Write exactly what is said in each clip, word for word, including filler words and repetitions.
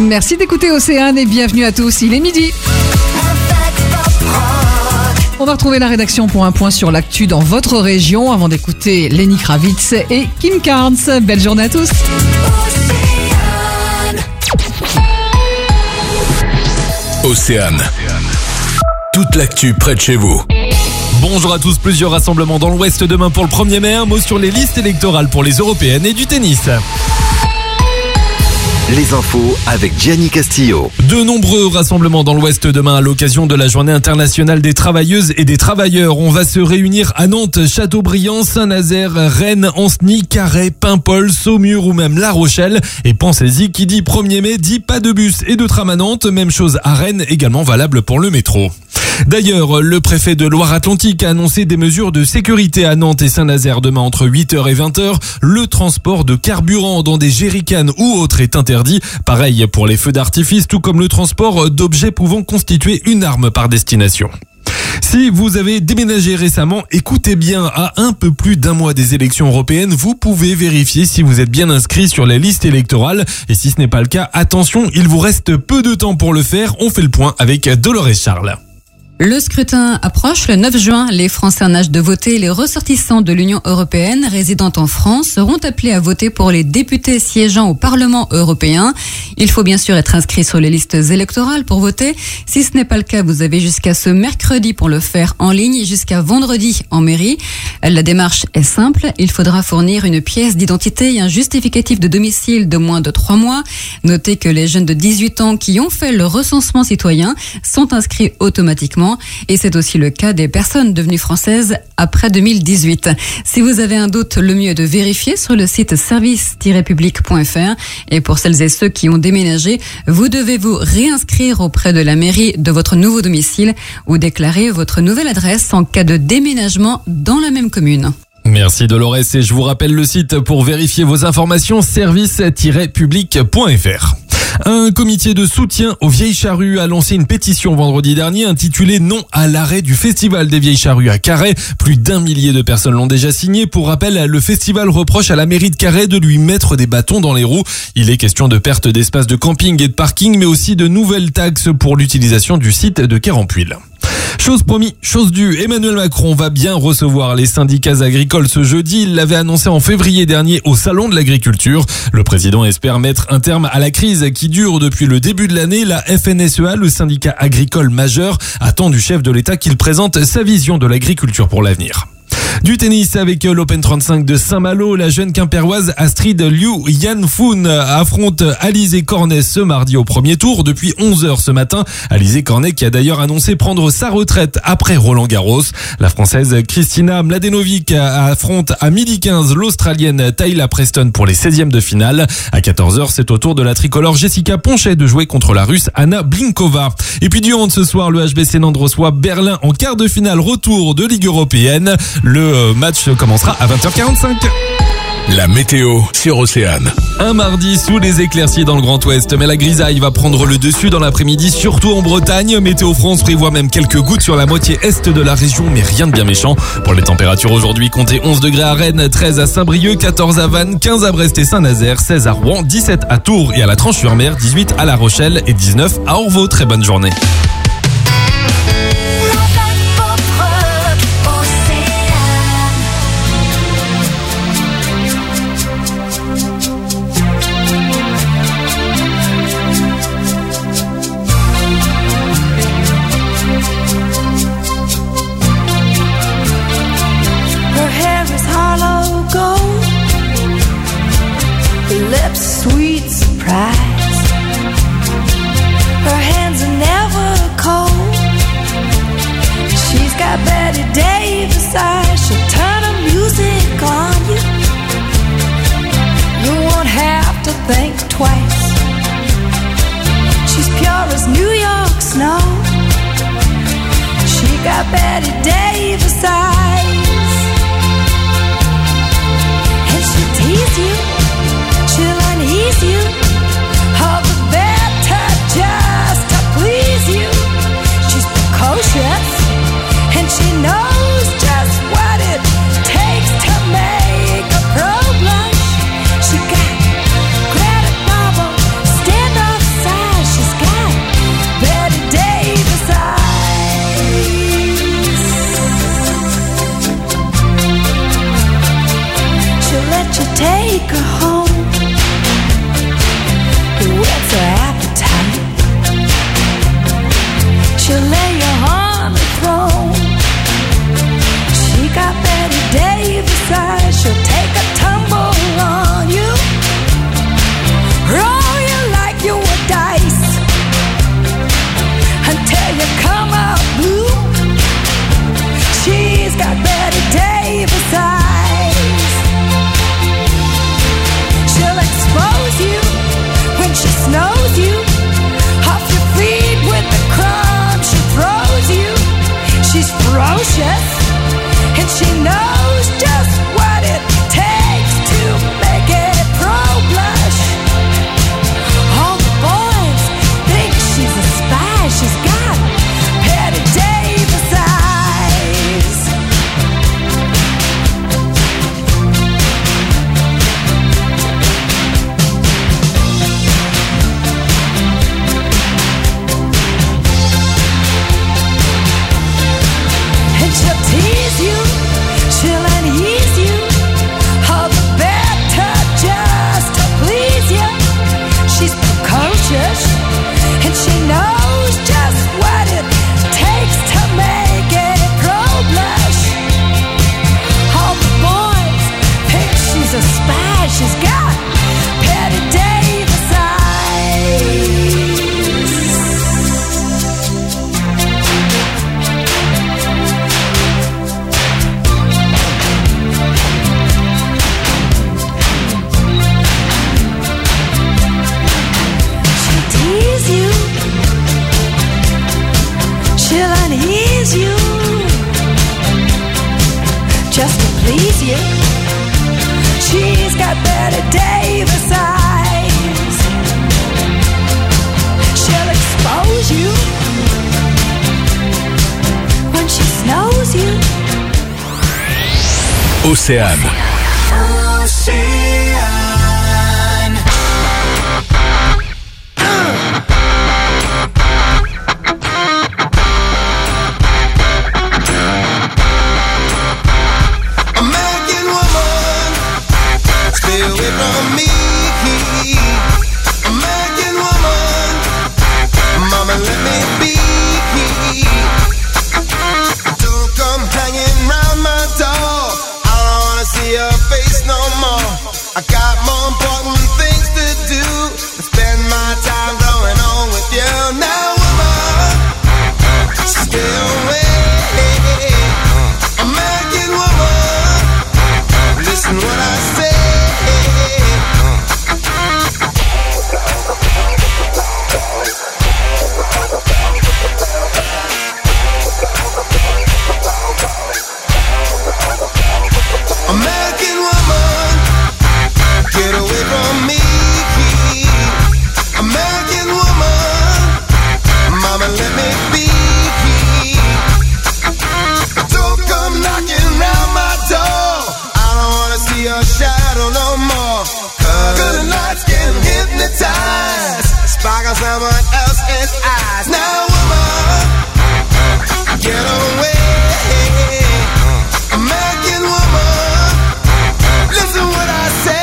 Merci d'écouter Océane et bienvenue à tous, il est midi. On va retrouver la rédaction pour un point sur l'actu dans votre région avant d'écouter Lenny Kravitz et Kim Carnes. Belle journée à tous. Océane. Toute l'actu près de chez vous. Bonjour à tous, plusieurs rassemblements dans l'Ouest demain pour le premier mai. Un mot sur les listes électorales pour les européennes et du tennis. Les infos avec Gianni Castillo. De nombreux rassemblements dans l'Ouest demain à l'occasion de la Journée internationale des travailleuses et des travailleurs. On va se réunir à Nantes, Châteaubriand, Saint-Nazaire, Rennes, Ancenis, Carhaix, Paimpol, Saumur ou même La Rochelle. Et pensez-y, qui dit premier mai dit pas de bus et de tram à Nantes. Même chose à Rennes, également valable pour le métro. D'ailleurs, le préfet de Loire-Atlantique a annoncé des mesures de sécurité à Nantes et Saint-Nazaire demain entre huit heures et vingt heures. Le transport de carburant dans des jerrycans ou autres est interdit. Pareil pour les feux d'artifice, tout comme le transport d'objets pouvant constituer une arme par destination. Si vous avez déménagé récemment, écoutez bien, à un peu plus d'un mois des élections européennes, vous pouvez vérifier si vous êtes bien inscrit sur les listes électorales. Et si ce n'est pas le cas, attention, il vous reste peu de temps pour le faire. On fait le point avec Dolores Charles. Le scrutin approche le neuf juin. Les Français en âge de voter, les ressortissants de l'Union européenne résidant en France seront appelés à voter pour les députés siégeant au Parlement européen. Il faut bien sûr être inscrit sur les listes électorales pour voter. Si ce n'est pas le cas, vous avez jusqu'à ce mercredi pour le faire en ligne et jusqu'à vendredi en mairie. La démarche est simple. Il faudra fournir une pièce d'identité et un justificatif de domicile de moins de trois mois. Notez que les jeunes de dix-huit ans qui ont fait le recensement citoyen sont inscrits automatiquement. Et c'est aussi le cas des personnes devenues françaises après deux mille dix-huit. Si vous avez un doute, le mieux est de vérifier sur le site service tiret public point f r. Et pour celles et ceux qui ont déménagé, vous devez vous réinscrire auprès de la mairie de votre nouveau domicile ou déclarer votre nouvelle adresse en cas de déménagement dans la même commune. Merci Dolores et je vous rappelle le site pour vérifier vos informations, service tiret public point f r. Un comité de soutien aux Vieilles Charrues a lancé une pétition vendredi dernier intitulée « Non à l'arrêt du Festival des Vieilles Charrues à Carhaix ». Plus d'un millier de personnes l'ont déjà signé. Pour rappel, le festival reproche à la mairie de Carhaix de lui mettre des bâtons dans les roues. Il est question de perte d'espace de camping et de parking, mais aussi de nouvelles taxes pour l'utilisation du site de Quérampuil. Chose promis, chose due, Emmanuel Macron va bien recevoir les syndicats agricoles ce jeudi. Il l'avait annoncé en février dernier au Salon de l'Agriculture. Le président espère mettre un terme à la crise qui dure depuis le début de l'année. La F N S E A, le syndicat agricole majeur, attend du chef de l'État qu'il présente sa vision de l'agriculture pour l'avenir. Du tennis avec l'Open trente-cinq de Saint-Malo, la jeune quimpéroise Astrid Liu Yanfun affronte Alizé Cornet ce mardi au premier tour depuis onze heures ce matin. Alizé Cornet qui a d'ailleurs annoncé prendre sa retraite après Roland Garros. La française Kristina Mladenovic affronte à midi quinze l'Australienne Tayla Preston pour les seizièmes de finale. À quatorze heures, c'est au tour de la tricolore Jessica Ponchet de jouer contre la Russe Anna Blinkova. Et puis du hand ce soir, le H B C Nantes reçoit Berlin en quart de finale retour de Ligue européenne. Le match commencera à vingt heures quarante-cinq. La météo sur Océane. Un mardi sous les éclaircies dans le Grand Ouest, mais la grisaille va prendre le dessus dans l'après-midi, surtout en Bretagne. Météo France prévoit même quelques gouttes sur la moitié est de la région, mais rien de bien méchant. Pour les températures aujourd'hui, comptez onze degrés à Rennes, treize à Saint-Brieuc, quatorze à Vannes, quinze à Brest et Saint-Nazaire, seize à Rouen, dix-sept à Tours et à la Tranche-sur-Mer, dix-huit à La Rochelle et dix-neuf à Orvault. Très bonne journée. Lips, sweet surprise. Her hands are never cold. She's got Betty Davis eyes. She'll turn her music on you. You won't have to think twice. She's pure as New York snow. She got Betty Davis eyes. And she'll tease you, she'll unease you. take her home. He whets her appetite. She'll lay you on the throne. She got Betty Davis eyes. She'll take a tumble on you, roll you like you were dice, until you come out blue. She's got Betty Davis eyes. She'll expose you when she snows you, off your feet with the crumbs she throws you. She's ferocious and she knows just what it takes to make it pro-blush. All the boys think she's a spy. She's got Betty Davis eyes. And she'll tease you, she'll unease you, all the better just to please you. She's precocious and she knows just what it takes to make it pro-blush. All the boys think she's a spy. She's got Betty Davis eyes. She'll tease you, she'll unease you, just to please you. She's got Betty Davis eyes. She'll expose you when she snows you. Océane. American woman, stay away from me. American woman, mama let me be. Don't come hanging round my door. I don't wanna see your face no more. I got more important things to do than spend my time going on with you. Now woman, stay away. American woman, listen what I say. American woman, get away from me. American woman, mama let me be. Don't come knocking round my door. I don't wanna see your shadow no more. Cause good lights can hypnotize, sparkle someone else's eyes. Now woman, get away. American woman, listen what I say.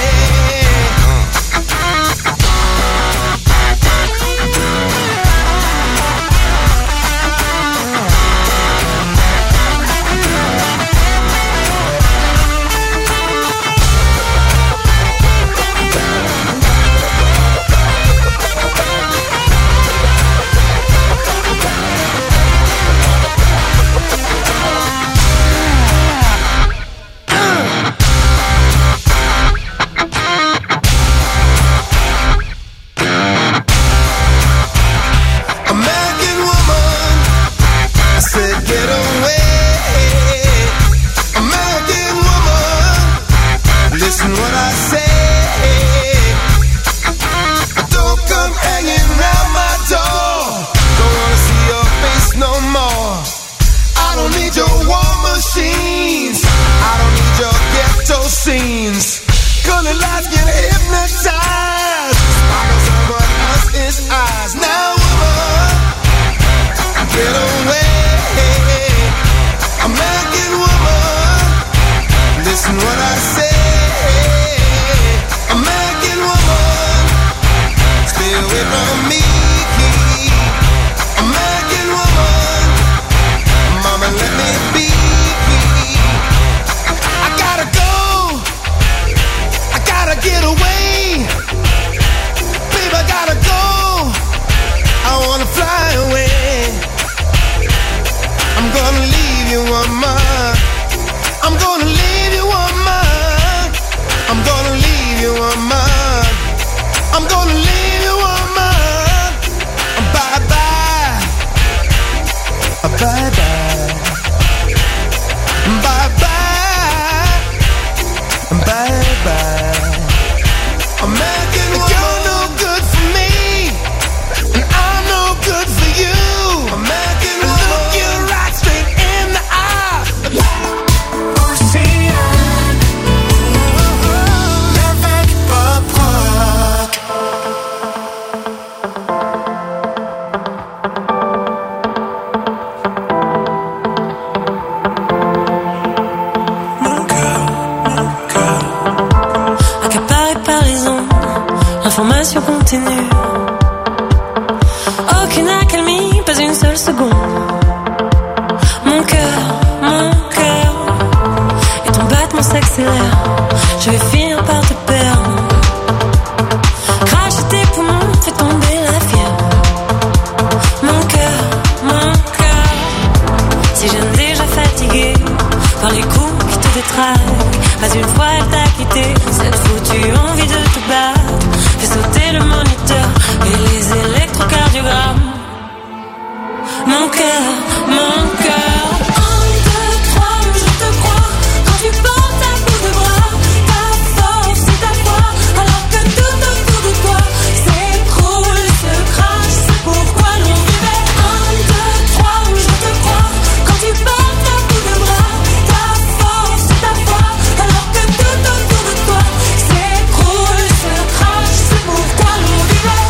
American woman, I said get away. American woman, listen what I say. Don't come hanging round my door. Don't wanna see your face no more. I don't need your war machines. I don't need your ghetto scenes. Colored lights get hypnotized, sparkle someone else's eyes. Now woman, get away. American woman, listen what I say. get away. Babe, I gotta go. I wanna fly away. I'm gonna leave you on mine. I'm gonna leave you on mine. I'm gonna leave you on mine. I'm gonna leave you on mine. Bye bye. Bye bye. Bye bye. Bye bye. American woman, you're no good for me, and I'm no good for you. American woman, look you right straight in the eye. Océane, la vague pop rock. Mon cœur, mon cœur, accaparé par les ondes, information continue. Aucune accalmie, pas une seule seconde. Mon cœur, mon cœur, et ton battement s'accélère. Je vais finir par te perdre. Cracher tes poumons, fais tomber la fièvre. Mon cœur, mon cœur, si je n'ai déjà fatigué par les coups qui te détraquent, pas une fois elle t'a quitté. Cette foutue envie de te battre fait sauter le moniteur et les électrocardiogrammes. Mon cœur, mon cœur. Un, deux, trois, je te crois. Quand tu portes à bout de bras, ta force et ta foi, alors que tout autour de toi s'écroule, se crache. C'est pourquoi l'on vivait. Un, deux, trois, je te crois. Quand tu portes à bout de bras, ta force et ta foi, alors que tout autour de toi s'écroule, se crache. C'est pourquoi l'on vivait.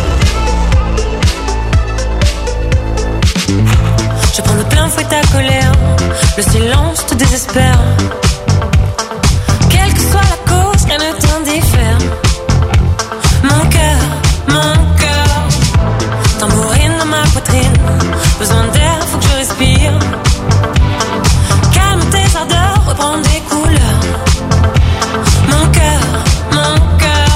Je prends de plein fouet ta colère, le silence te désespère. Quelle que soit la cause, rien ne t'indiffère. Mon cœur, mon cœur, tambourine dans ma poitrine. Besoin d'air, faut que je respire. Calme tes ardeurs, reprends des couleurs. Mon cœur, mon cœur,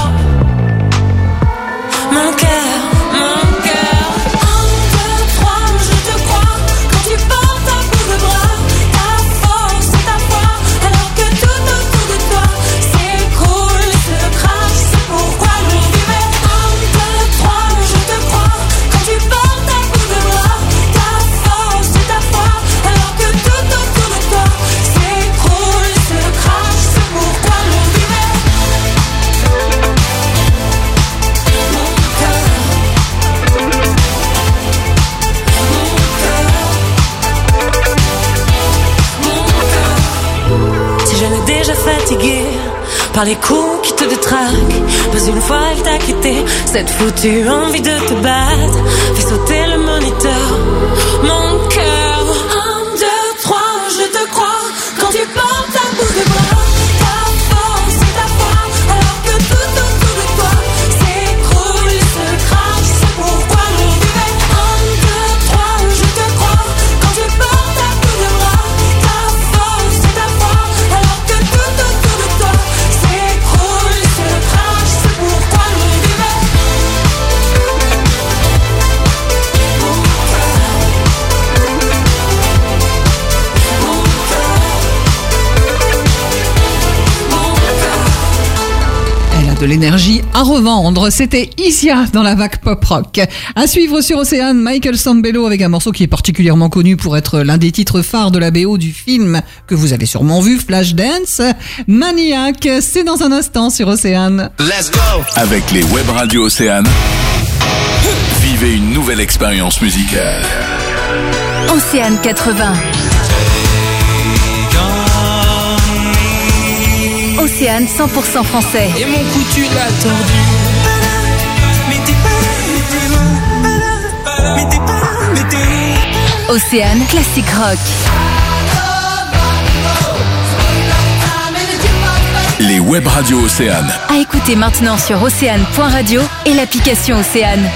mon cœur, mon cœur. Un, deux, trois, je te crois. Quand tu portes à bout de bras, ta force et ta foi, alors que tout autour de toi s'écroule, se crache. C'est pourquoi l'on vivait. Un, deux, trois, je te crois. Quand tu portes à bout de bras, ta force et ta foi, alors que tout autour de toi s'écroule, se crache. C'est pourquoi l'on vivait. Mon cœur, si je n'ai déjà fatigué par les coups qui te détraquent, pas une fois elle t'a quitté. Cette foutue envie de te battre fait sauter le moniteur. Mon cœur, un, deux, trois, je te crois. Quand tu portes à bout de bras, ta force et ta foi, alors que tout autour de toi s'écroule, se crache. C'est pourquoi l'on vivait. Un, deux, trois, je te crois. Quand tu portes à bout de bras, ta force et ta foi, alors que tout autour de toi s'écroule, se crache. C'est pourquoi l'on vivait. Mon cœur, mon cœur, mon cœur. Elle a de l'énergie à revendre. C'était Isia dans la vague pop rock. À suivre sur Océane, Michael Sambello avec un morceau qui est particulièrement connu pour être l'un des titres phares de la B O du film que vous avez sûrement vu, Flashdance. Maniac, c'est dans un instant sur Océane. Let's go. Avec les web radios Océane, vivez une nouvelle expérience musicale. Océane quatre-vingts. Océane cent pour cent français. Et mon cou tu l'as tordu. Mais t'es pas, mais t'es pas, mais t'es pas, mais t'es. Océane classique rock. Les web radios Océane. À écouter maintenant sur océane point radio et l'application Océane.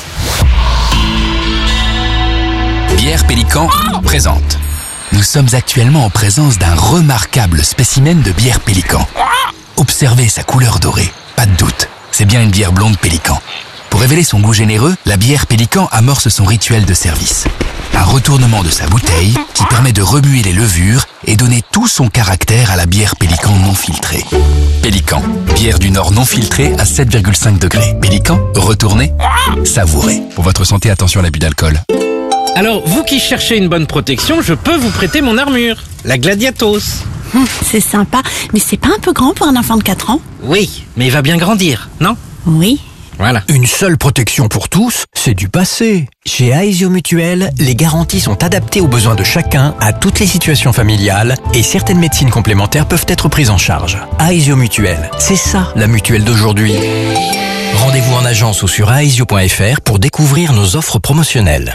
Bière Pélican présente. Nous sommes actuellement en présence d'un remarquable spécimen de bière Pélican. observez sa couleur dorée. Pas de doute, c'est bien une bière blonde Pélican. Pour révéler son goût généreux, la bière Pélican amorce son rituel de service. Un retournement de sa bouteille qui permet de remuer les levures et donner tout son caractère à la bière Pélican non filtrée. Pélican, bière du Nord non filtrée à sept virgule cinq degrés. Pélican, retournez, savourez. Pour votre santé, attention à l'abus d'alcool. Alors, vous qui cherchez une bonne protection, je peux vous prêter mon armure, la Gladiatos. Hum, c'est sympa, mais c'est pas un peu grand pour un enfant de quatre ans? Oui, mais il va bien grandir, non? Oui. Voilà. Une seule protection pour tous, c'est du passé. Chez Aesio Mutuel, les garanties sont adaptées aux besoins de chacun, à toutes les situations familiales, et certaines médecines complémentaires peuvent être prises en charge. Aesio Mutuel, c'est ça la mutuelle d'aujourd'hui. Rendez-vous en agence ou sur aesio point f r pour découvrir nos offres promotionnelles.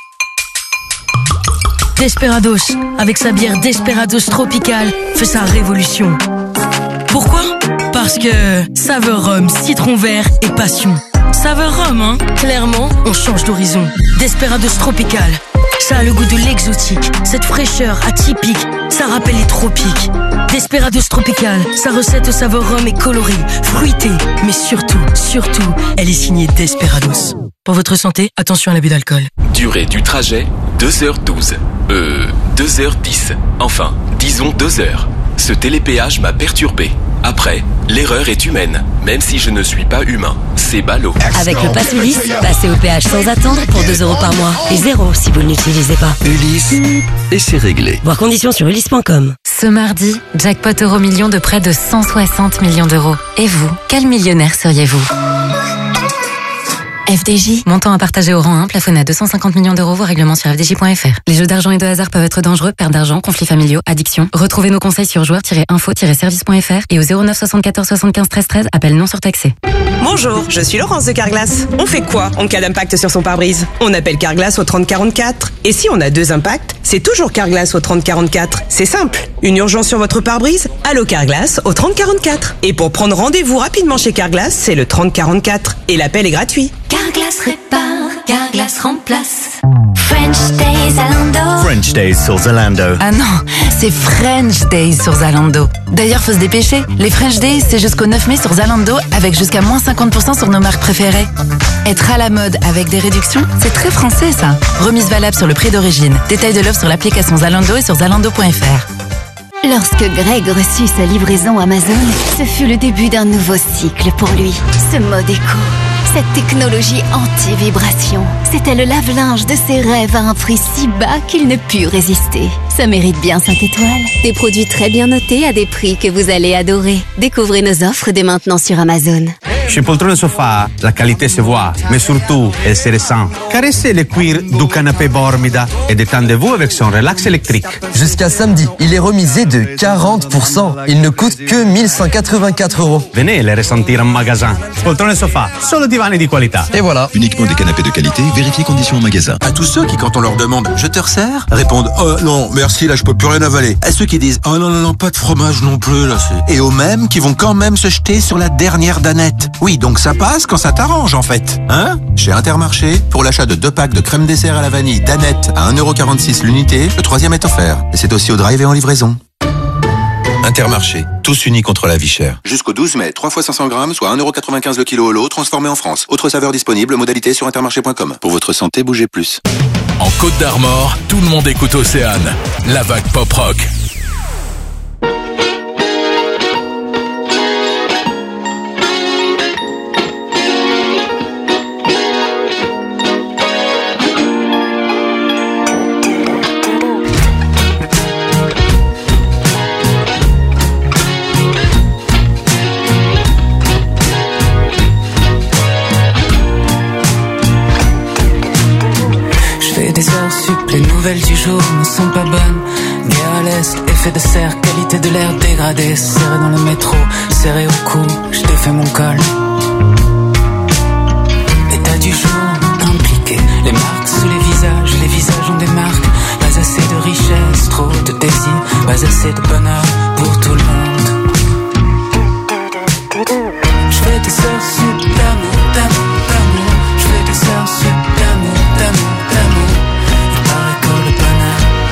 Desperados, avec sa bière Desperados Tropical, fait sa révolution. Pourquoi? Parce que saveur rhum, citron vert et passion. Saveur rhum, hein? Clairement, on change d'horizon. Desperados Tropical, ça a le goût de l'exotique. Cette fraîcheur atypique, ça rappelle les tropiques. Desperados Tropical, sa recette saveur rhum est colorée, fruitée, mais surtout, surtout, elle est signée Desperados. Pour votre santé, attention à l'abus d'alcool. Durée du trajet, deux heures douze. Euh, deux heures dix. Enfin, disons deux heures. Ce télépéage m'a perturbé. Après, l'erreur est humaine, même si je ne suis pas humain. C'est ballot. Avec le Pass Ulysse, passez au péage sans attendre pour deux euros par mois. Et zéro si vous ne l'utilisez pas. Ulysse, et c'est réglé. Voir conditions sur ulysse point com. Ce mardi, jackpot euro million de près de cent soixante millions d'euros. Et vous, quel millionnaire seriez-vous? F D J. Montant à partager au rang un, plafonné à deux cent cinquante millions d'euros, voire règlement sur f d j point f r. Les jeux d'argent et de hasard peuvent être dangereux, perte d'argent, conflits familiaux, addiction. Retrouvez nos conseils sur joueurs tiret info tiret service point f r et au zéro neuf soixante-quatorze soixante-quinze treize treize, appel non surtaxé. Bonjour, je suis Laurence de Carglass. On fait quoi en cas d'impact sur son pare-brise? On appelle Carglass au trente quarante-quatre. Et si on a deux impacts, c'est toujours Carglass au trente quarante-quatre. C'est simple. Une urgence sur votre pare-brise? Allô Carglass au trente quarante-quatre. Et pour prendre rendez-vous rapidement chez Carglass, c'est le trente quarante-quatre. Et l'appel est gratuit. Carglass répare, Carglass remplace. French Days Zalando. French Days sur Zalando. Ah non, c'est French Days sur Zalando. D'ailleurs, faut se dépêcher. Les French Days, c'est jusqu'au neuf mai sur Zalando avec jusqu'à moins cinquante pour cent sur nos marques préférées. Être à la mode avec des réductions, c'est très français ça. Remise valable sur le prix d'origine. Détail de l'offre sur l'application Zalando et sur zalando point f r. Lorsque Greg reçut sa livraison Amazon, ce fut le début d'un nouveau cycle pour lui. Ce mode éco, cette technologie anti-vibration, c'était le lave-linge de ses rêves à un prix si bas qu'il ne put résister. Ça mérite bien cinq étoiles. Des produits très bien notés à des prix que vous allez adorer. Découvrez nos offres dès maintenant sur Amazon. Chez Poltrone Sofa, la qualité se voit, mais surtout, elle se ressent. Caressez le cuir du canapé Bormida et détendez-vous avec son relax électrique. Jusqu'à samedi, il est remisé de quarante pour cent. Il ne coûte que mille cent quatre-vingt-quatre euros. Venez les ressentir en magasin. Poltrone Sofa, solo divani di qualità. Et voilà. Uniquement des canapés de qualité, vérifiez conditions en magasin. À tous ceux qui, quand on leur demande « Je te resserre ?» répondent « Oh non, merci, là je peux plus rien avaler. » À ceux qui disent « Oh non, non, non, pas de fromage non plus, là c'est... » Et aux mêmes qui vont quand même se jeter sur la dernière danette. Oui, donc ça passe quand ça t'arrange en fait. Hein? Chez Intermarché, pour l'achat de deux packs de crème dessert à la vanille danette à un euro quarante-six l'unité, le troisième est offert. Et c'est aussi au drive et en livraison. Intermarché, tous unis contre la vie chère. Jusqu'au douze mai, trois fois cinq cents grammes, soit un euro quatre-vingt-quinze le kilo au lot, transformé en France. Autre saveur disponible, modalité sur intermarché point com. Pour votre santé, bougez plus. En Côte d'Armor, tout le monde écoute Océane. La vague pop rock. Les nouvelles du jour ne sont pas bonnes. Guerre à l'est, effet de serre, qualité de l'air dégradée. Serré dans le métro, serré au cou, je défais mon col. L'état du jour impliqué, les marques sous les visages, les visages ont des marques. Pas assez de richesse, trop de désir, pas assez de bonheur pour tout le monde. Je fais des heures sup d'amour, d'amour, d'amour. Je fais des heures sup d'amour, d'amour, d'amour.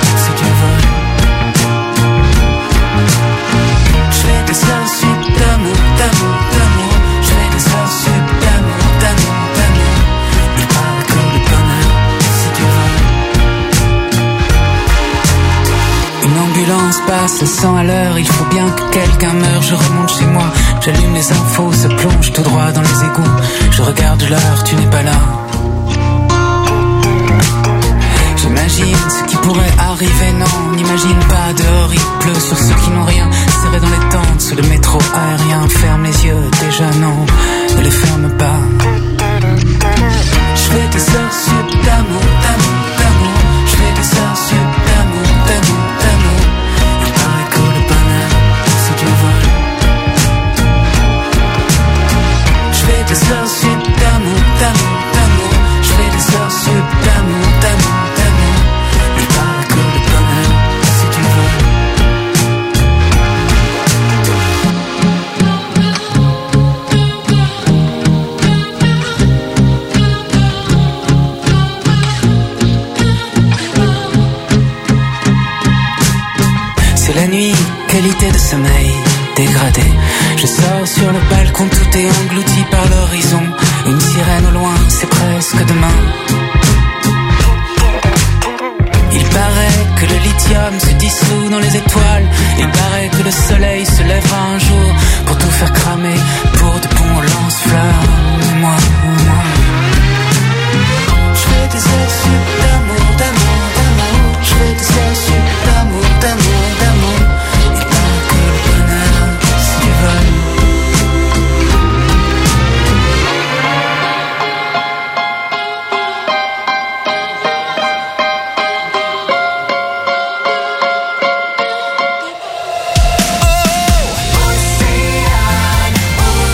Des heures sup d'amour, passe à cent à l'heure, il faut bien que quelqu'un meure. Je remonte chez moi, j'allume les infos, se plonge tout droit dans les égouts. Je regarde l'heure, tu n'es pas là. J'imagine ce qui pourrait arriver, non, n'imagine pas. Dehors il pleut sur ceux qui n'ont rien, serrés dans les tentes, sous le métro aérien. Ferme les yeux, déjà non, ne les ferme pas. Je fais des heures sup d'amour, d'amour, d'amour. Je fais des heures sup d'amour, d'amour, d'amour. Il paraît que le bonheur, c'est du vol. Je fais des heures sup d'amour, d'amour, d'amour. Je fais des heures sup d'amour, d'amour, d'amour. Il paraît que le bonheur, c'est du vol. La nuit, qualité de sommeil dégradé. Je sors sur le balcon, tout est englouti par l'horizon. Une sirène au loin, c'est presque demain. Il paraît que le lithium se dissout dans les étoiles. Il paraît que le soleil se lèvera un jour pour tout faire cramer, pour de bons lance-flammes. Moi, moi, je fais des heures sup d'amour, d'amour, d'amour. Je fais des heures sup d'amour, d'amour, d'amour. Il paraît que le bonheur, c'est du vol. Océane,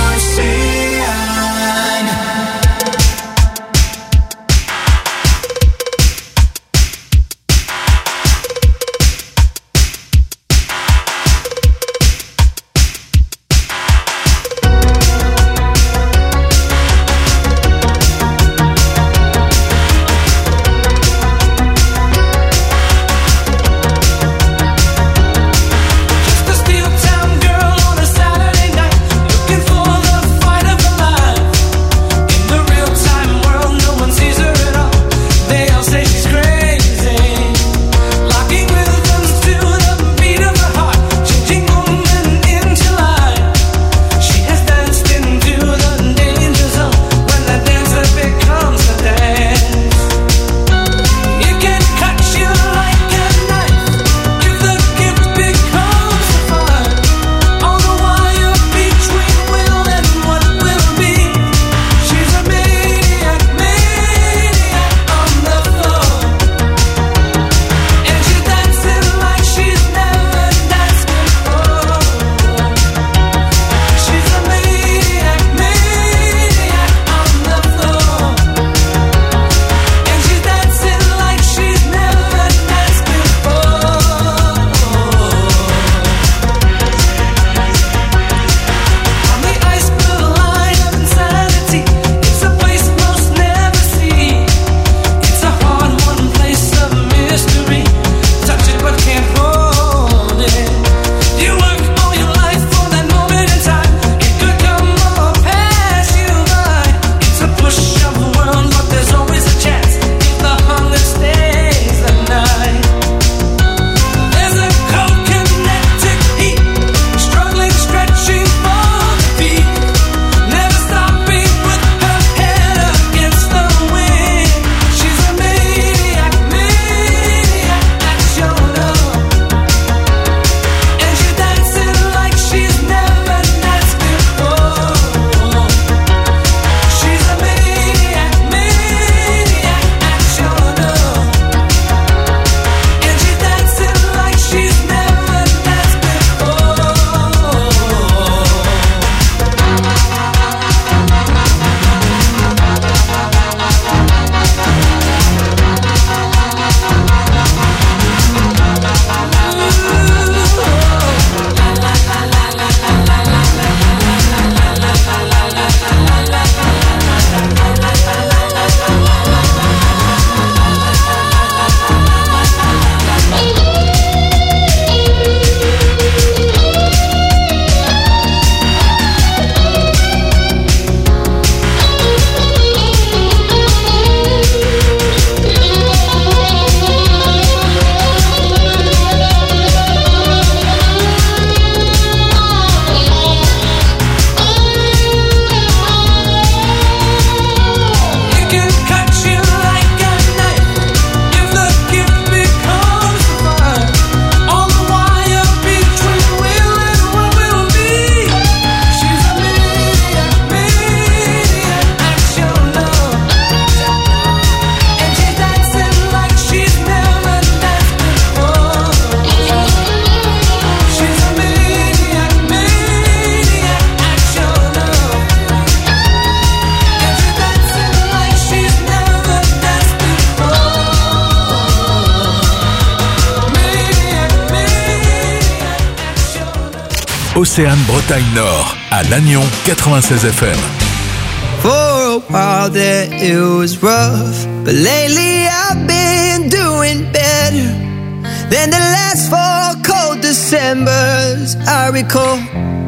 Océane Bretagne Nord, à Lannion quatre-vingt-seize F M. For a while there it was rough, but lately I've been doing better than the last four cold Decembers I recall.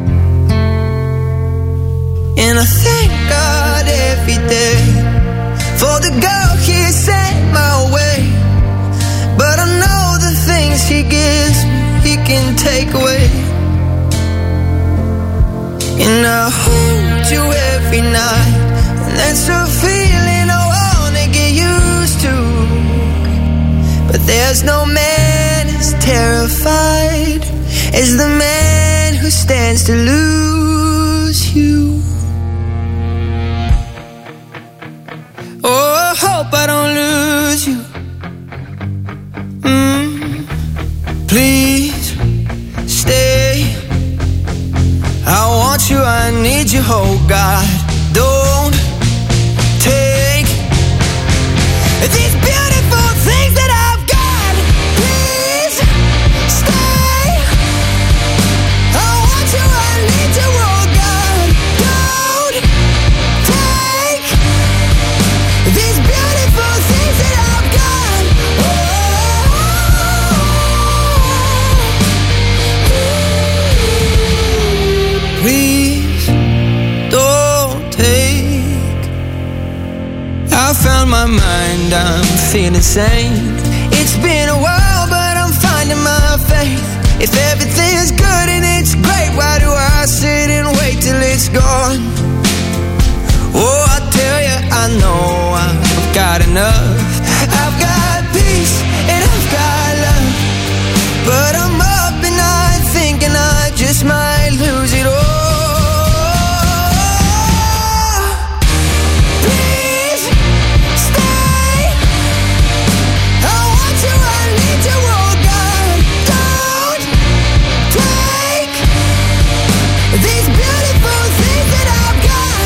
And I thank God every day for the girl He sent my way. But I know the things He gives me, He can take away. And I hold you every night, and that's a feeling I wanna get used to. But there's no man as terrified as the man who stands to lose you. Oh, I hope I don't lose you. Mm, please stay. I want you, I need you, oh God. Don't take these beautiful things that I've got. Please stay. I want you, I need you, oh God. Don't take these beautiful things that I've got. Oh, please don't take. I found my mind, I'm feeling sane. It's been a while, but I'm finding my faith. If everything's good and it's great, why do I sit and wait till it's gone? Oh, I tell you, I know I've got enough. I've got peace and I've got love, but I'm up and I'm thinking I just might lose it all. Please stay. I want you, I need you, oh God. Don't take these beautiful things that I've got.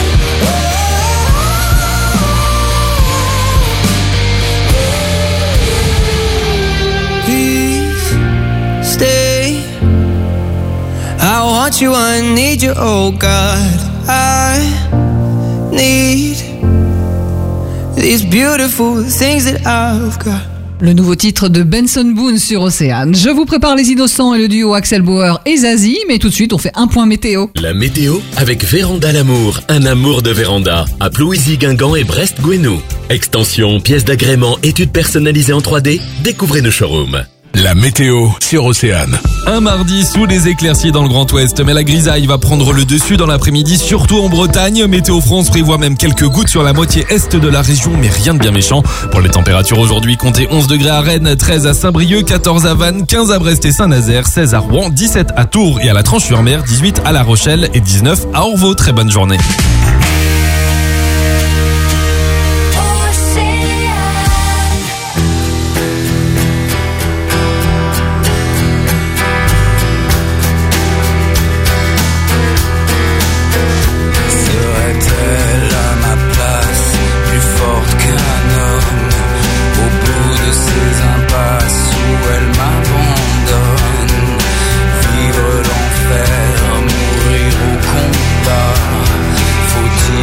Please stay. I want you, I need you, oh God. I need these beautiful things that I've got. Le nouveau titre de Benson Boone sur Océane. Je vous prépare Les Innocents et le duo Axel Bauer et Zazie, mais tout de suite on fait un point météo. La météo avec Véranda L'Amour, un amour de véranda, à Plouisy, Guingamp et Brest-Gouesnou. Extension, pièces d'agrément, études personnalisées en trois D, découvrez nos showrooms. La météo sur Océane. Un mardi sous les éclaircies dans le Grand Ouest, mais la grisaille va prendre le dessus dans l'après-midi, surtout en Bretagne. Météo France prévoit même quelques gouttes sur la moitié est de la région, mais rien de bien méchant. Pour les températures aujourd'hui, comptez onze degrés à Rennes, treize à Saint-Brieuc, quatorze à Vannes, quinze à Brest et Saint-Nazaire, seize à Rouen, dix-sept à Tours et à la Tranche-sur-Mer, dix-huit à La Rochelle et dix-neuf à Orvault. Très bonne journée. Vivre l'enfer, mourir au combat. Faut-il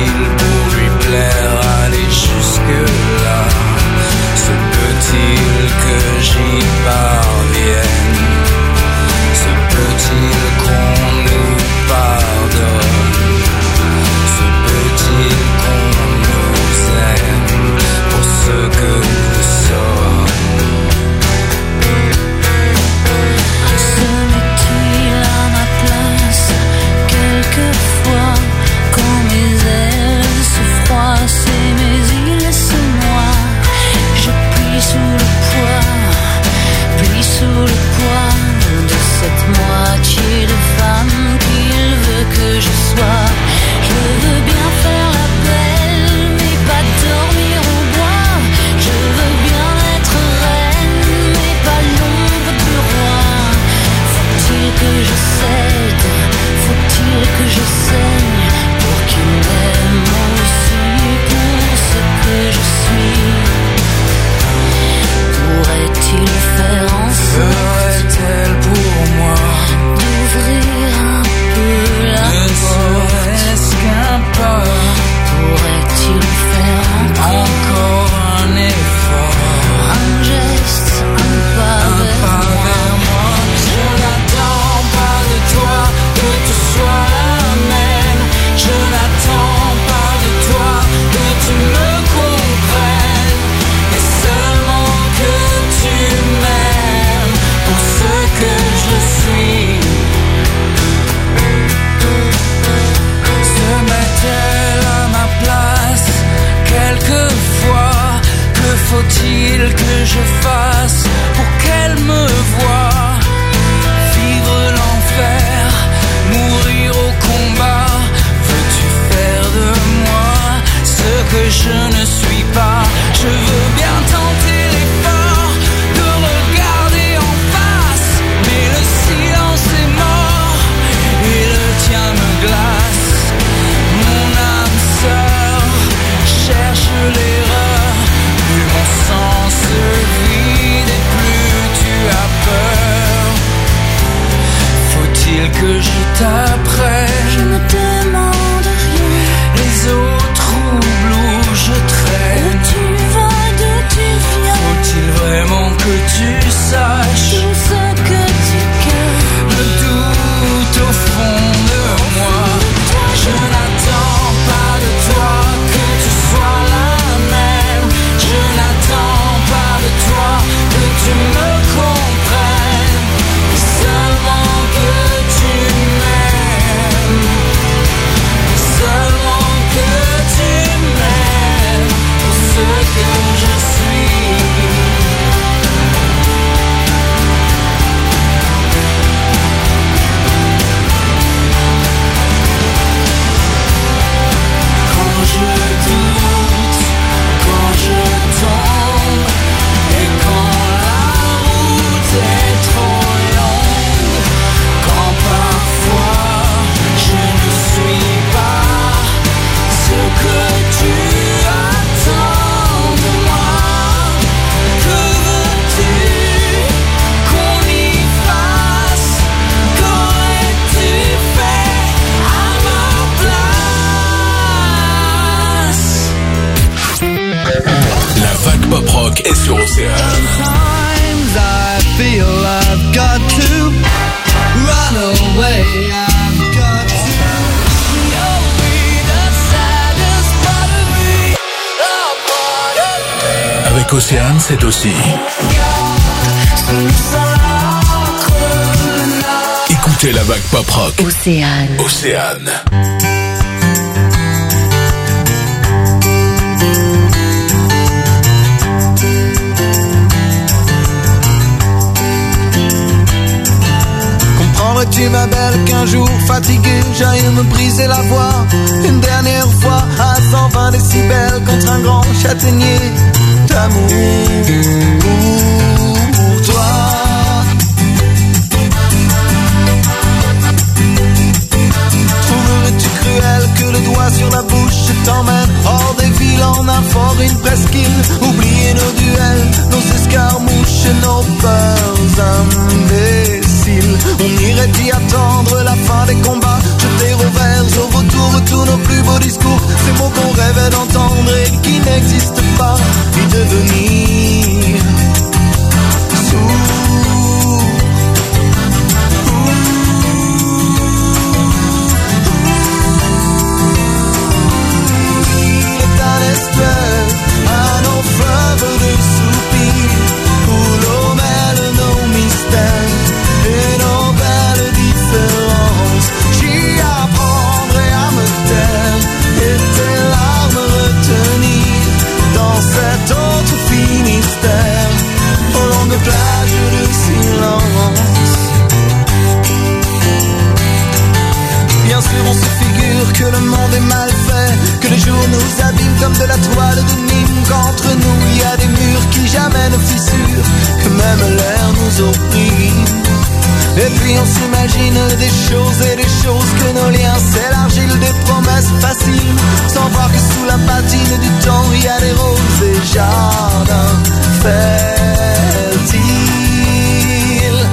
faut-il que je fasse pour qu'elle me voie? Vivre l'enfer, mourir au combat. Veux-tu faire de moi ce que je ne suis pas? Je veux bien tenter l'effort de regarder en face, mais le silence est mort et le tien me glace. Mon âme sœur cherche l'erreur, plus mon sang se vide et plus tu as peur. Faut-il que je t'apprenne? Je ne demande rien. Les eaux troubles où je traîne. Où tu vas, d'où tu viens. Faut-il vraiment que tu saches tout ce que tu cales? Le doute au fond de moi. Je n'attends pas de toi que tu sois la même. Je n'attends pas de toi que tu me comprennes. Seulement que tu m'aimes. Seulement que tu m'aimes pour ce que je suis. Quand je doute, quand je tombe, et quand la route est trop longue, quand parfois je ne suis pas ce que tu attends de moi. Que veux-tu qu'on y fasse? Qu'aurais-tu fait à ma place? La vague pop rock est sur Océane. Sometimes I feel I've got to run away. I've got to. You'll be the saddest part of me. The part of me. Avec Océane, c'est aussi écoutez la vague pop rock. Océane. Océane. Comprendrais-tu, ma belle, qu'un jour fatigué, j'aille me briser la voix une dernière fois à cent vingt décibels contre un grand châtaignier d'amour pour toi. Trouverais-tu cruel que le doigt sur la bouche t'emmène hors des villes en un fort, une presqu'île? Oublier nos duels, nos escarmouches et nos peurs imbéciles. On irait y attendre la fin des combats, jeter au vert, au vautour, tous nos plus beaux discours, ces mots qu'on rêvait d'entendre et qui n'existent pas, y devenir sourds. À nos fleuves de soupirs où l'eau mêle nos mystères et nos belles différences. J'y apprendrai à me taire et tes larmes retenir dans cet autre Finistère, aux longues plages de silence. Bien sûr on se figure que le monde est mal fait, que les jours nous abîment comme de la toile de Nîmes, qu'entre nous il y a des murs qui jamais ne fissurent, que même l'air nous opprime. Et puis on s'imagine des choses et des choses, que nos liens s'élargissent, des promesses faciles, sans voir que sous la patine du temps il y a des roses et jardins fertiles.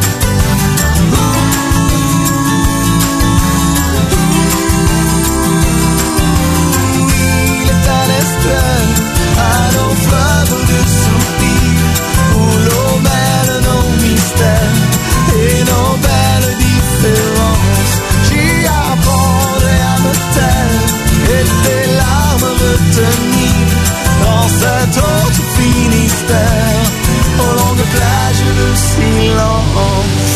À nos fleuves de soupirs où l'eau mêle nos mystères et nos belles différences. J'y apprendrai à me taire et tes larmes retenir dans cet autre Finistère, aux longues plages de silence.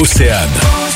Océane.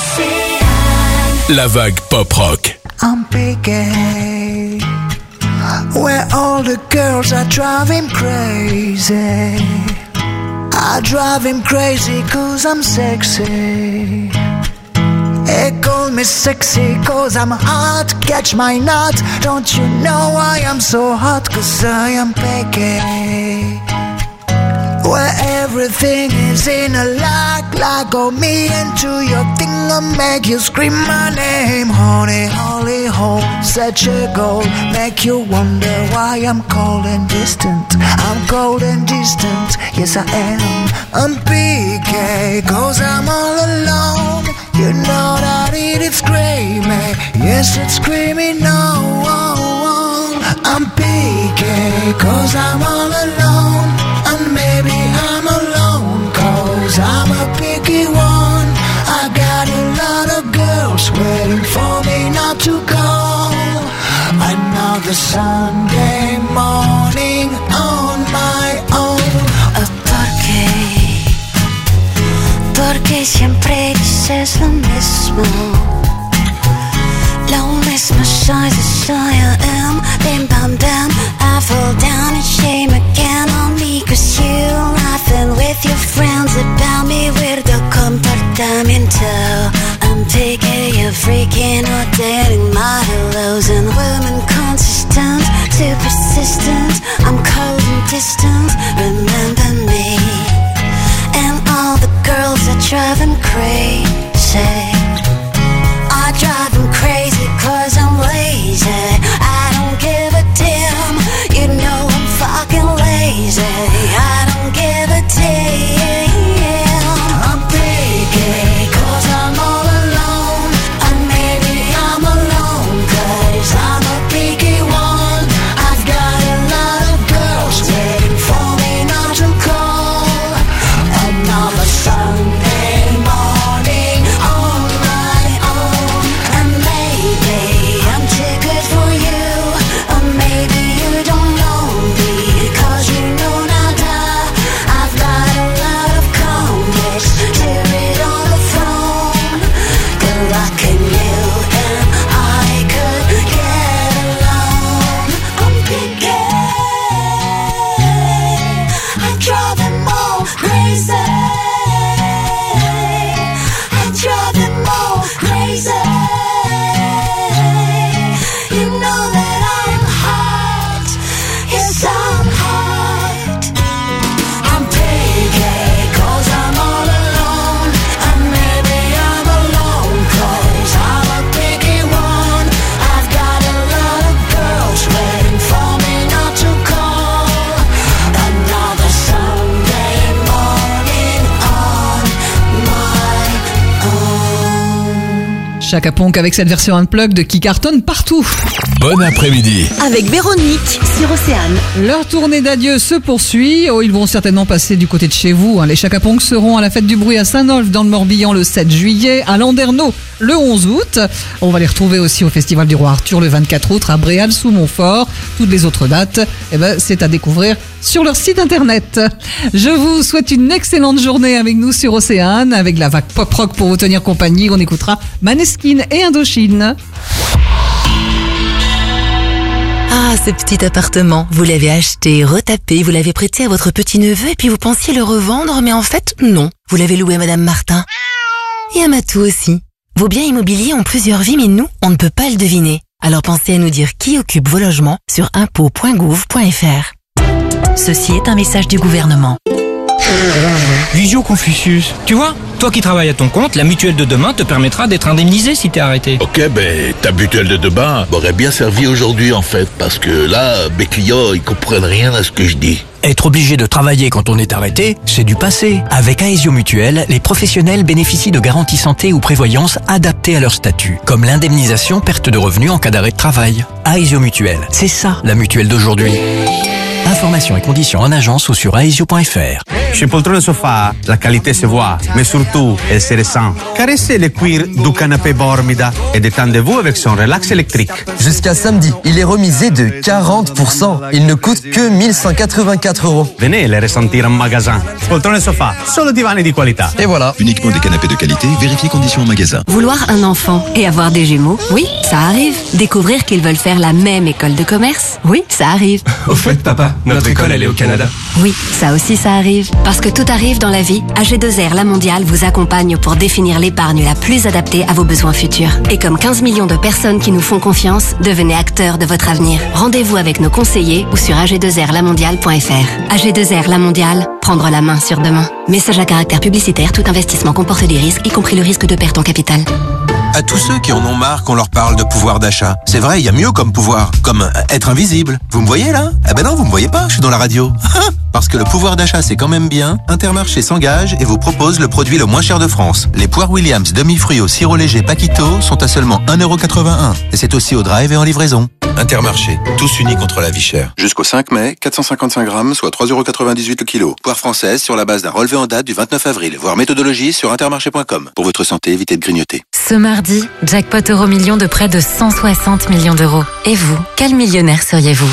La vague pop-rock. I'm picky, where all the girls are driving crazy. I drive him crazy cause I'm sexy. They call me sexy cause I'm hot. Catch my nut. Don't you know I am so hot? Cause I am picky, where everything is in a lock. Like go me into your thing and make you scream my name. Honey, holy hole, such a goal. Make you wonder why I'm cold and distant. I'm cold and distant, yes I am. I'm P K, cause I'm all alone. You know that it is screaming, yes it's screaming no. I'm P K, cause I'm all alone. And maybe I'm alone, cause I'm a picky one. I got a lot of girls waiting for me not to go. Another Sunday morning on my own. ¿Por qué? Porque siempre dices lo mismo. Lo mismo soy, soy I am. Bim bam bam, I fall down and shame again on me. Cause you laughing with your friends about me. Weirdo comportamiento. I'm picky, you're freaking out, dating my hellos. And women consistent, too persistent. I'm cold and distant, remember me. And all the girls are driving crazy. I drive them crazy cause I'm lazy. I don't give a damn. You know I'm fucking lazy. I don't give a damn. I'm picky cause I'm all alone. And maybe I'm alone cause I'm a picky one. I've got a lot of girls waiting for me not to call. Another Sunday morning on my own. And maybe I'm too good for you. Or maybe you don't know me cause you know nada. I've got a lot of comics to read on the phone. Good luck in you and I could get along. I'm picky, I drive them all crazy. I drive them all crazy. You know that I'm hot. Yes, I'm hot. I'm picky cause I'm all alone. And maybe I'm alone cause I'm a picky one. I've got a lot of girls waiting for me not to call. Another Sunday morning on my own. Chaka Ponk avec cette version unplugged qui cartonne partout. Bon après-midi. Avec Véronique sur Océane. Leur tournée d'adieu se poursuit. Oh, ils vont certainement passer du côté de chez vous. Les Chaka Ponk seront à la fête du bruit à Saint-Nolff dans le Morbihan le sept juillet, à Landerneau le onze août. On va les retrouver aussi au Festival du Roi Arthur le vingt-quatre août à Bréal sous Montfort. Toutes les autres dates, eh ben, c'est à découvrir sur leur site internet. Je vous souhaite une excellente journée avec nous sur Océane, avec la vague pop-rock pour vous tenir compagnie. On écoutera Maneskin et Indochine. Ah, ce petit appartement, vous l'avez acheté, retapé, vous l'avez prêté à votre petit-neveu et puis vous pensiez le revendre, mais en fait, non. Vous l'avez loué à Madame Martin. Et à Matou aussi. Vos biens immobiliers ont plusieurs vies, mais nous, on ne peut pas le deviner. Alors pensez à nous dire qui occupe vos logements sur impôts point gouv point fr. Ceci est un message du gouvernement. Visio Confucius, tu vois, toi qui travailles à ton compte, la mutuelle de demain te permettra d'être indemnisé si t'es arrêté. Ok, ben ta mutuelle de demain m'aurait bien servi aujourd'hui en fait, parce que là, mes clients, ils comprennent rien à ce que je dis. Être obligé de travailler quand on est arrêté, c'est du passé. Avec Aesio Mutuelle, les professionnels bénéficient de garanties santé ou prévoyance adaptées à leur statut, comme l'indemnisation perte de revenus en cas d'arrêt de travail. Aesio Mutuelle, c'est ça la mutuelle d'aujourd'hui. Informations et conditions en agence ou sur aesio point f r. Chez Poltrone Sofa, la qualité se voit, mais surtout, elle se ressent. Caressez le cuir du canapé Bormida et détendez-vous avec son relax électrique. Jusqu'à samedi, il est remisé de quarante pour cent. Il ne coûte que mille cent quatre-vingt-quatre euros. Venez les ressentir en magasin. Poltrone Sofa, solo divani di qualità. Et voilà. Uniquement des canapés de qualité, vérifiez conditions en magasin. Vouloir un enfant et avoir des jumeaux, oui, ça arrive. Découvrir qu'ils veulent faire la même école de commerce, oui, ça arrive. Au fait, papa, notre école, elle est au Canada. Oui, ça aussi, ça arrive. Parce que tout arrive dans la vie, A G deux R La Mondiale vous accompagne pour définir l'épargne la plus adaptée à vos besoins futurs. Et comme quinze millions de personnes qui nous font confiance, devenez acteurs de votre avenir. Rendez-vous avec nos conseillers ou sur a g deux r la mondiale point f r. A G deux R La Mondiale, prendre la main sur demain. Message à caractère publicitaire, tout investissement comporte des risques, y compris le risque de perte en capital. À tous ceux qui en ont marre qu'on leur parle de pouvoir d'achat. C'est vrai, il y a mieux comme pouvoir, comme être invisible. Vous me voyez là? Eh ben non, vous me voyez pas, je suis dans la radio. Parce que le pouvoir d'achat c'est quand même bien, Intermarché s'engage et vous propose le produit le moins cher de France. Les poires Williams demi-fruits au sirop léger Paquito sont à seulement un euro quatre-vingt-un. Et c'est aussi au drive et en livraison. Intermarché, tous unis contre la vie chère. Jusqu'au cinq mai, quatre cent cinquante-cinq grammes, soit trois euros quatre-vingt-dix-huit le kilo. Poire française sur la base d'un relevé en date du vingt-neuf avril. Voir méthodologie sur intermarché point com. Pour votre santé, évitez de grignoter. Ce mardi, jackpot euro million de près de cent soixante millions d'euros. Et vous, quel millionnaire seriez-vous?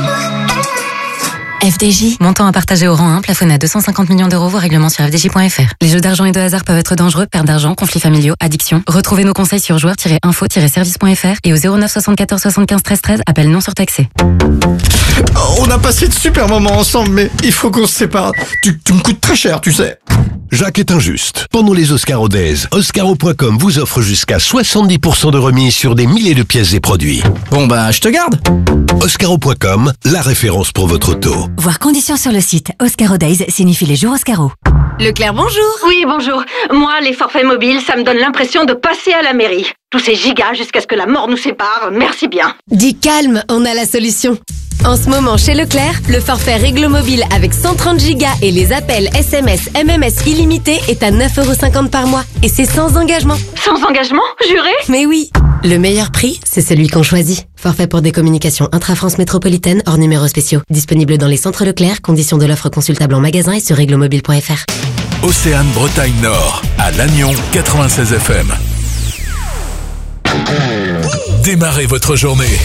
F D J. Montant à partager au rang un, plafonné à deux cent cinquante millions d'euros, vos règlements sur f d j point f r. Les jeux d'argent et de hasard peuvent être dangereux, perte d'argent, conflits familiaux, addiction. Retrouvez nos conseils sur joueurs tiret info tiret service point f r et au zéro neuf soixante-quatorze soixante-quinze treize treize, appel non surtaxé. On a passé de super moments ensemble, mais il faut qu'on se sépare. Tu, tu me coûtes très cher, tu sais. Jacques est injuste. Pendant les Oscaro Days, Oscaro point com vous offre jusqu'à soixante-dix pour cent de remise sur des milliers de pièces et produits. Bon bah, je te garde. Oscaro point com, la référence pour votre auto. Voir conditions sur le site. Oscaro Days signifie les jours Oscaro. Leclerc, bonjour. Oui, bonjour. Moi, les forfaits mobiles, ça me donne l'impression de passer à la mairie. Tous ces gigas jusqu'à ce que la mort nous sépare, merci bien. Dis calme, on a la solution. En ce moment, chez Leclerc, le forfait Réglo Mobile avec cent trente gigas et les appels S M S, M M S illimités est à neuf euros cinquante par mois. Et c'est sans engagement. Sans engagement? Juré? Mais oui. Le meilleur prix, c'est celui qu'on choisit. Forfait pour des communications intra-France métropolitaine hors numéros spéciaux. Disponible dans les centres Leclerc, conditions de l'offre consultable en magasin et sur réglo mobile point f r. Océane Bretagne Nord, à Lannion, quatre-vingt-seize F M. Démarrez votre journée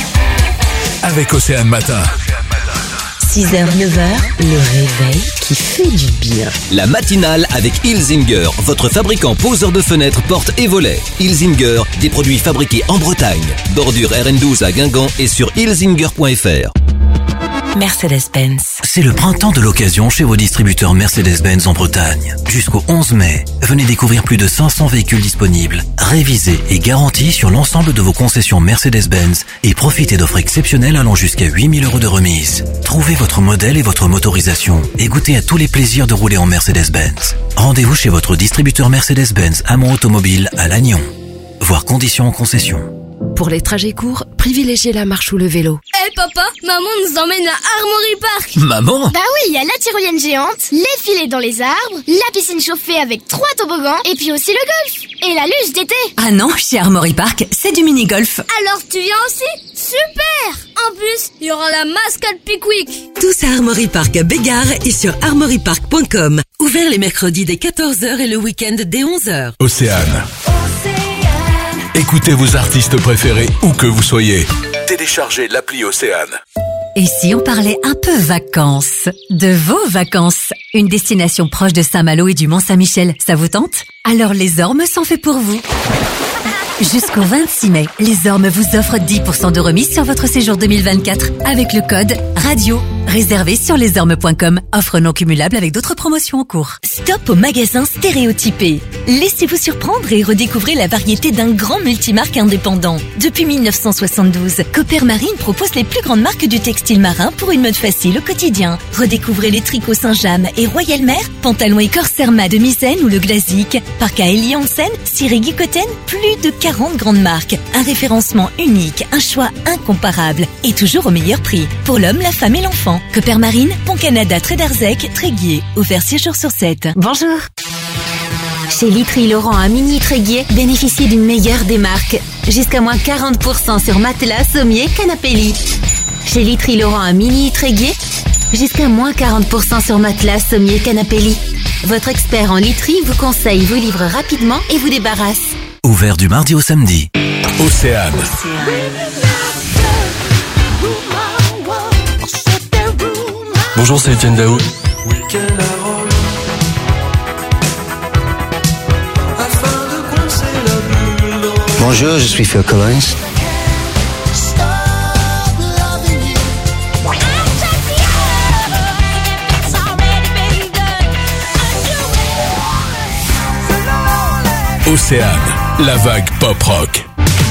avec Océane Matin. six heures neuf heures, le réveil qui fait du bien. La matinale avec Ilzinger, votre fabricant poseur de fenêtres, portes et volets. Ilzinger, des produits fabriqués en Bretagne. Bordure R N douze à Guingamp et sur ilzinger point f r. Mercedes-Benz. C'est le printemps de l'occasion chez vos distributeurs Mercedes-Benz en Bretagne. Jusqu'au onze mai, venez découvrir plus de cinq cents véhicules disponibles, révisés et garantis sur l'ensemble de vos concessions Mercedes-Benz et profitez d'offres exceptionnelles allant jusqu'à huit mille euros de remise. Trouvez votre modèle et votre motorisation et goûtez à tous les plaisirs de rouler en Mercedes-Benz. Rendez-vous chez votre distributeur Mercedes-Benz Amont Automobile à Lannion. Voir conditions en concession. Pour les trajets courts, privilégiez la marche ou le vélo. Hé hey papa, maman nous emmène à Armory Park. Maman? Bah oui, il y a la tyrolienne géante, les filets dans les arbres, la piscine chauffée avec trois toboggans et puis aussi le golf. Et la luge d'été. Ah non, chez Armory Park, c'est du mini-golf. Alors tu viens aussi? Super. En plus, il y aura la mascotte Pickwick. Tous à Armory Park à Bégard et sur armory park point com. Ouvert les mercredis dès quatorze heures et le week-end dès onze heures. Océane. Écoutez vos artistes préférés où que vous soyez. Téléchargez l'appli Océane. Et si on parlait un peu vacances? De vos vacances? Une destination proche de Saint-Malo et du Mont-Saint-Michel, ça vous tente? Alors les Ormes sont faits pour vous. Jusqu'au vingt-six mai, les Ormes vous offrent dix pour cent de remise sur votre séjour deux mille vingt-quatre avec le code RADIO. Réservé sur lesormes point com. Offre non cumulable avec d'autres promotions en cours. Stop aux magasins stéréotypés. Laissez-vous surprendre et redécouvrez la variété d'un grand multimarque indépendant. Depuis mille neuf cent soixante-douze, Copper Marine propose les plus grandes marques du textile marin pour une mode facile au quotidien. Redécouvrez les tricots Saint-James et Royal Mer, pantalons et corserma de Misen ou le Glazik, Parka Eli Hansen, Sirigi Cotton, plus de quarante grandes marques. Un référencement unique, un choix incomparable et toujours au meilleur prix. Pour l'homme, la femme et l'enfant. Copper Marine, Pont Canada, Trédarzec, Tréguier. Ouvert six jours sur sept. Bonjour. Chez Litry Laurent à Mini Tréguier, bénéficiez d'une meilleure des marques. Jusqu'à moins quarante pour cent sur matelas, sommier, canapé lit. Chez Litry Laurent à Mini Tréguier, Jusqu'à moins quarante pour cent sur matelas, sommier, canapé lit. Votre expert en literie vous conseille, vous livre rapidement et vous débarrasse. Ouvert du mardi au samedi. Océane. Bonjour, c'est Etienne Daoud. Bonjour, je suis Phil Collins. Océane, la vague pop rock.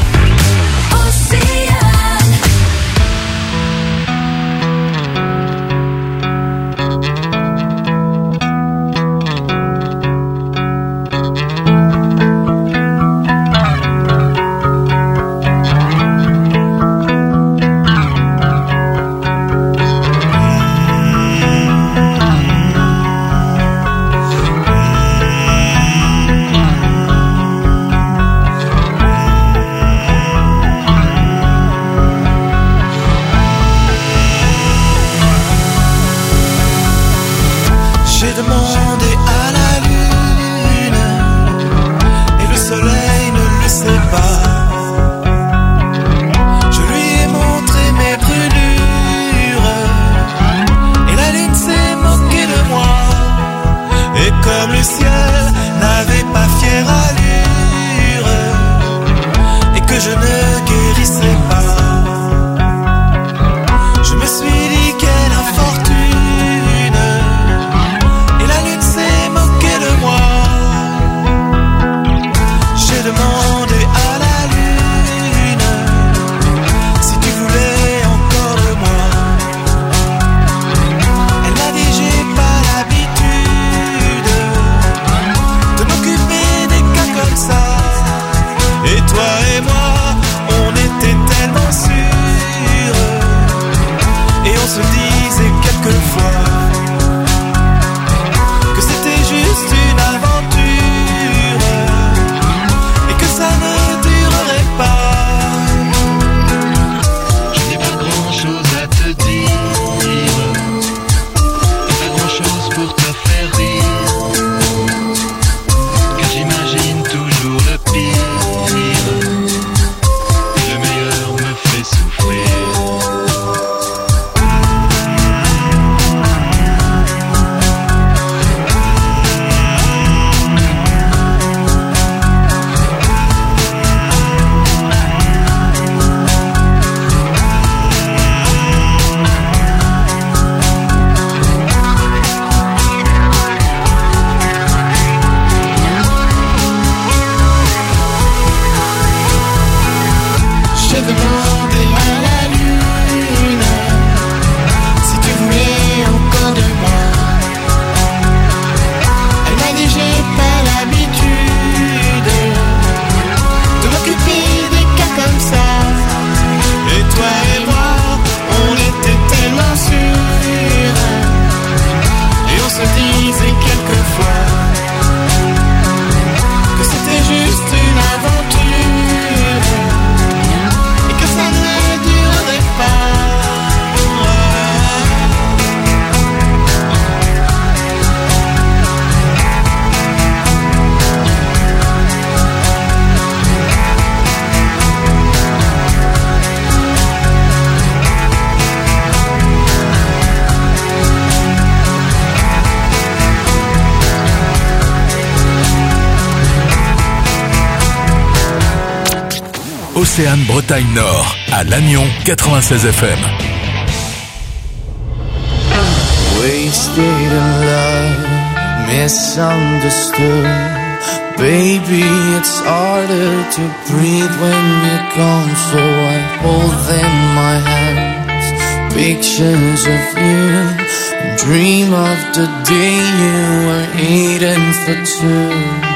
Océane Bretagne Nord, à Lannion quatre-vingt-seize F M. Wasted in love, misunderstood. Baby, it's harder to breathe when you're gone, so I hold in my hands pictures of you and dream of the day you were eating for two.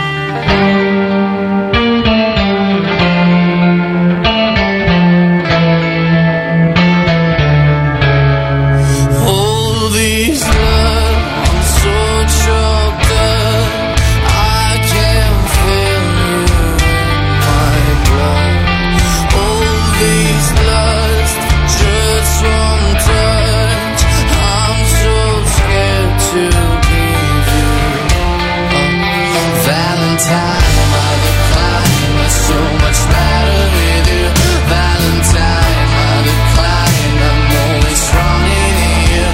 I'm Valentine, I decline. It's so much better with you. Valentine, I decline. I'm always running here.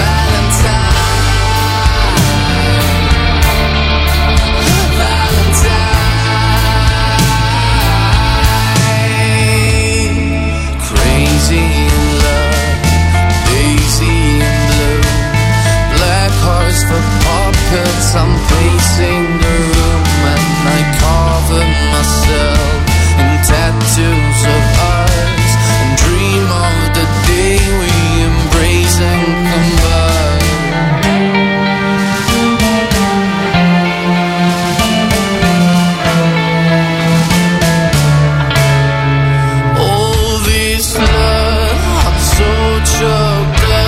I'm pacing the room and I cover myself in tattoos of ours and dream of the day we embrace and combine. All this love, I'm so choked up.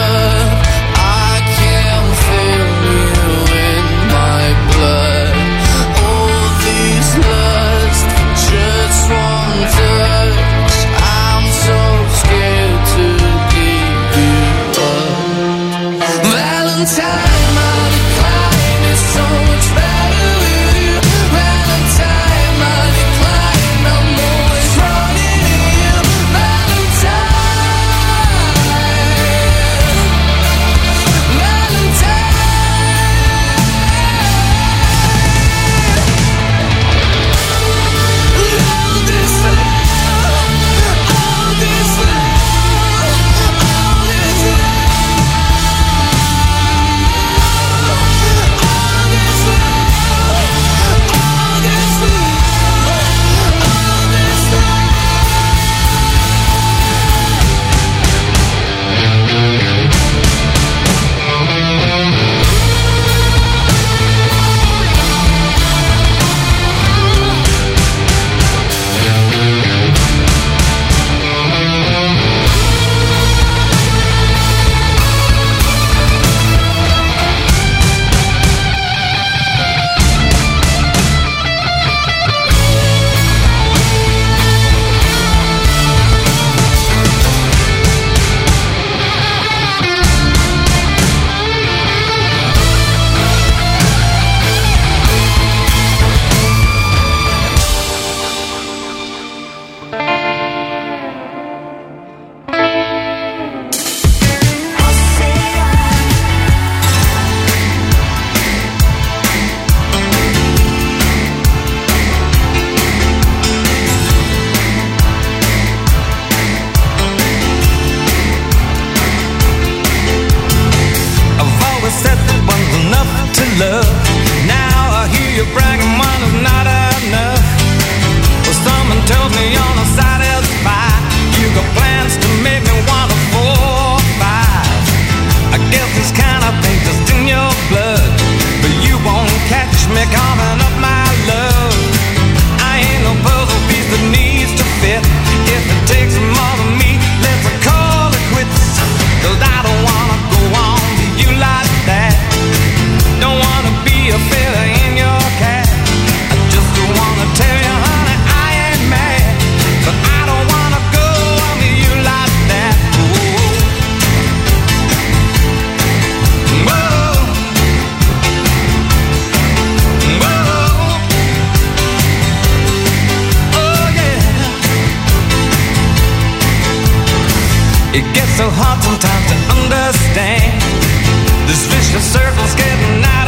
It gets so hard sometimes to understand. This vicious circle's getting out